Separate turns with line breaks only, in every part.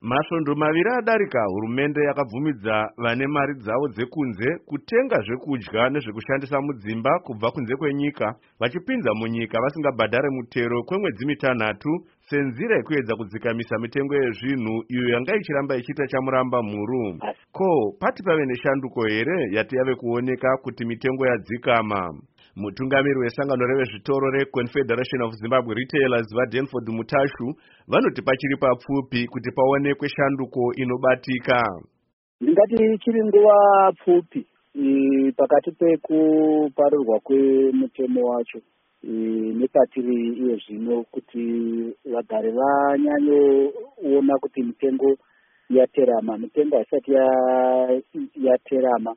Masvondo maviri adarika, hurumende yakabvumidza vane mari dzavo dzekunze kutenga zvekudya nezvekushandisa mudzimba kubva kunze kwenyika, vachipinza munyika vasingabhadhare mutero kwemwedzi mitanhatu senzira yekuedza kudzikamisa mitengo yezvinhu iyo yanga ichiramba ichiita chamuramba mhuru. Ko, pati pave neshanduko here yati yave kuoneka kuti mitengo yadzikama? Mutungamiri wesangano revezvitoro reConfederation of Zimbabwe Retailers vaDenford Mutashu vanoti pachiri papfupi kuti paonekwe shanduko inobatika.
Ndingati chiri nguva pfupi pakati pekuparirwa kwemutemo wacho nepatiri iyo zvino kuti vagare vanyanyoona kuti mitengo yaterama, mitengo haisati yaterama.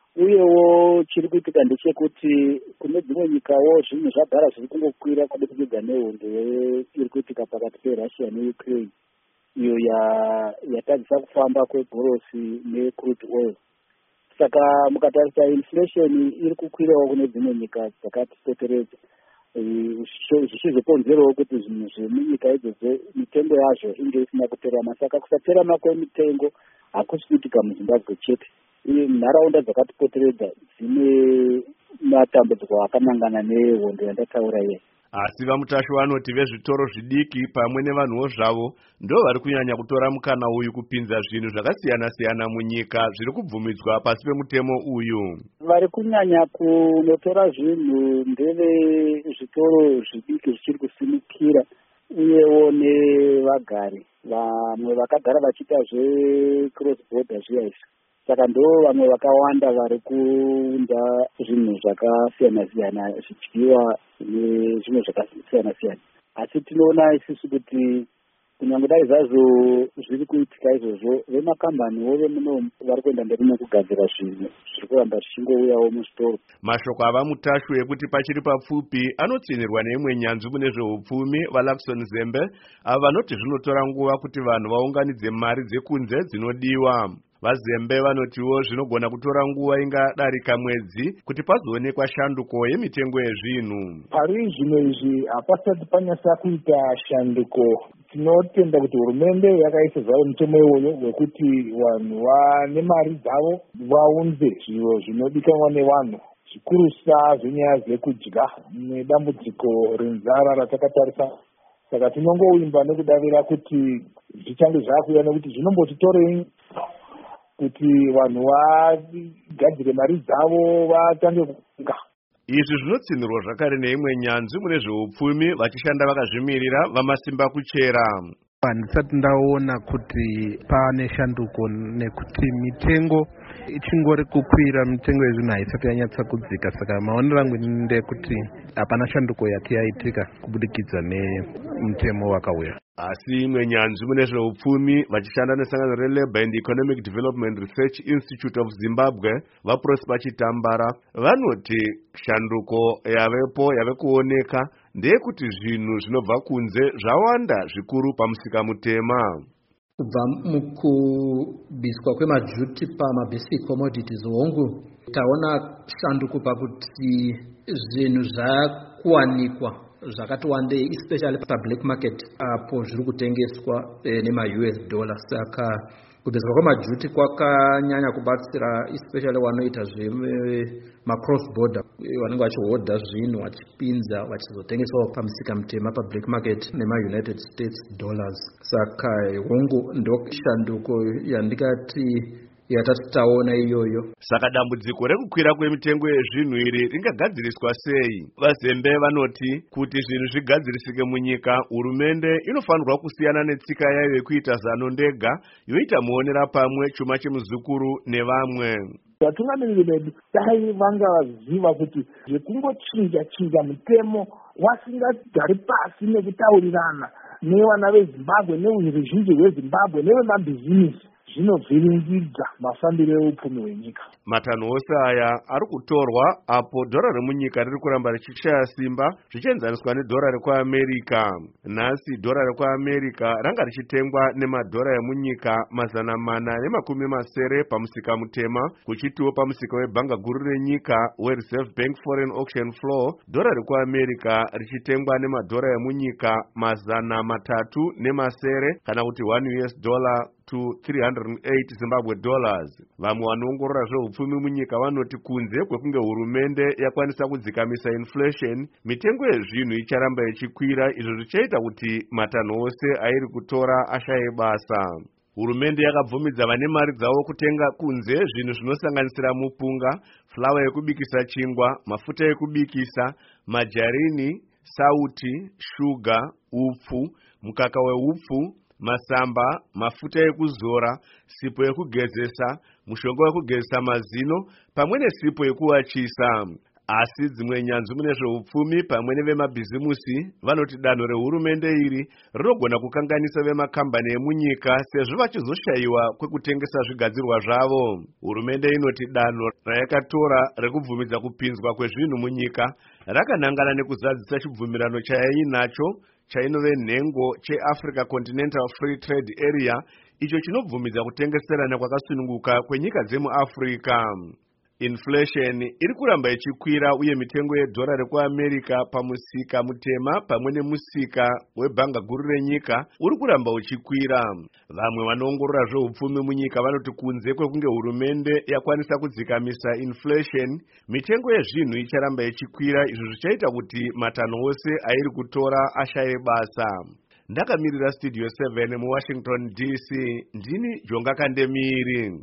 Uyewo chiri kuitika ndechekuti kune dzimwe nyikawo zvinhu zvagara zviri kungokwira kubudikidza nehondo iri kuitika pakati peRussia neUkraine, iyo yatadzisa kufamba kwegorosi necrude oil. Saka mukatarisa inflation iri kukwirawo kune dzimwe nyika dzakatipoteredza, zvichizokonzerawo kuti zvinhu zvemunyika idzodzo mitengo yazvo inge isina kuterama. Saka kusaterama kwemitengo hakusi kuitika muZimbabwe chete, nharaunda dzakatipoteredza dzine matambudziko akanangana nehondo yandataura iye.
Asi vaMutashu vanoti vezvitoro zvidiki pamwe nevanhuwo zvavo ndo vari kunyanya kutora mukana uyu kupinza zvinhu zvakasiyana-siyana munyika zviri kubvumidzwa pasi pemutemo uyu.
Vari kunyanya kunotora zvinhu ndevezvitoro zvidiki zvichiri kusimukira, uyewo nevagari vamwe vakagara vachiita zvecross border zviya izvi. Saka ndo vamwe vakawanda vari kuunda zvinhu zvakasiyana-siyana, zvidyiwa nezvimwe zvakasiyana-siyana. Asi tinoona isusu kuti kunyange dai zvazvo zviri kuitika izvozvo, vemakambaniwo vemuno vari kuenda mberi nekugadzira zvinhu zviri kuramba zvichingouyawo muzvitoro.
Mashoko avaMutashu ekuti pachiri papfupi anotsinirwa neimwe nyanzvi mune zveupfumi vaLakson Zembe, ava vanoti zvinotora nguva kuti vanhu vaunganidze mari dzekunze dzinodiwa. VaZembe vanotiwo zvinogona kutora nguva ingadarika mwedzi kuti pazoonekwa shanduko yemitengo yezvinhu.
Pari zvino izvi hapasati panyasa kuita shanduko. Tinotenda kuti hurumende yakaisa zvavo mutemo iwoyo wekuti vanhu vane mari dzavo vaunze zviro zvinodikanwa nevanhu, zvikurusa zvenyaya dzekudya nedambudziko renzara ratakatarisa. Saka tinongoimba nekudavira kuti zvichange zvakuya nekuti zvinombotitorei kuti vanhu vagadzire mari dzavo vatange kufunga.
Izvi zvinotsinirwa zvakare neimwe nyanzvi mune zveupfumi vachishanda vakazvimirira vamasimba kuchera.
Handisati ndaona kuti pane shanduko nekuti mitengo ichingori kukwira, mitengo yezvinhu haisati yanyatsa kudzika. Saka maonero angu ndekuti hapana shanduko yati yaitika kubudikidza nemutemo wakauya.
Asi imwe nyanzvi mune zveupfumi vachishanda nesangano reLabour and Economic Development Research Institute of Zimbabwe vaProsper Chitambara vanoti shanduko yave kuoneka ndeyekuti zvinhu zvinobva kunze zvawanda zvikuru pamusika mutema.
Kubva mukubviswa kwemajuti pamabasic commodities hongu, taona shanduko pakuti zvinhu zvakuwanikwa zvakati wandei, especially pablack market apo zviri kutengeswa nema-US dollar. Saka kubviswa kwemajuti kwakanyanya kubatsira especially wanoita zvema-cross border, vanenge vachihodha zvinhu vachipinza vachizotengesawo pamusika mutema pablack market nema-United States dollars. Saka hongu ndo shanduko yandikati yatatitaona iyoyo.
Saka dambudziko rekukwira kwemitengo yezvinhu iri ringagadziriswa sei? VaZembe vanoti kuti zvinhu zvigadzirisike munyika, hurumende inofanirwa kusiyana netsika yayo yekuita zano ndega yoita muonera pamwe chuma chemuzukuru nevamwe.
Vatungamiriri vedu dai vanga vaziva kuti zvekungochinja mutemo wasingagari pasi nekutaurirana nevana veZimbabwe neveruzhinji rweZimbabwe nevemabhizinisi zvinovhiringidza mafambiro eupfumi hwenyika.
Matanho ose aya ari kutorwa apo dhora remunyika riri kuramba richishaya simba zvichienzaniswa nedhora rekuamerica. Nhasi dhora rekuamerica ranga richitengwa nemadhora emunyika 480 pamusika mutema, kuchitiwo pamusika webhanga guru renyika weReserve Bank Foreign Auction Floor dhora rekuamerica richitengwa nemadhora emunyika 300 kana kuti $1 to $308 Zimbabwe dollars. Vamwe vanoongorora zveupfumi munyika vanoti kunze kwekunge hurumende yakwanisa kudzikamisa inflation, mitengo yezvinhu icharamba ichikwira, izvo zvichaita kuti matanho ose airi kutora ashaye basa. Hurumende yakabvumidza vane mari dzavo kutenga kunze zvinhu zvinosanganisira mupunga, flawa yekubikisa chingwa, mafuta ekubikisa, majarini, sauti, shuga, upfu, mukaka weupfu, masamba, mafuta ekuzora, sipo yekugezesa, mushonga wekugezesa mazino, pamwe nesipo yekuwachisa. Asi dzimwe nyanzvi mune zveupfumi pamwe nevemabhizimusi vanoti danho rehurumende iri rinogona kukanganisa vemakambani emunyika sezvo vachizoshayiwa kwekutengesa zvigadzirwa zvavo. Hurumende inoti danho rayakatora rekubvumidza kupinzwa kwezvinhu munyika rakanangana nekuzadzisa chibvumirano chayainacho chainove nhengo cheAfrica Continental Free Trade Area, icho chinobvumidza kutengeserana kwakasununguka kwenyika dzemuAfrica. Inflation iri kuramba ichikwira uye mitengo yedhora rekuamerica pamusika mutema pamwe nemusika webhanga guru renyika uri kuramba uchikwira. Vamwe vanoongorora zveupfumi munyika vanoti kunze kwekunge hurumende yakwanisa kudzikamisa inflation, mitengo yezvinhu icharamba ichikwira, izvo zvichaita kuti matanho ose airi kutora ashaye basa. Ndakamirira Studio 7 muWashington DC, ndini Jonga Kandemiri.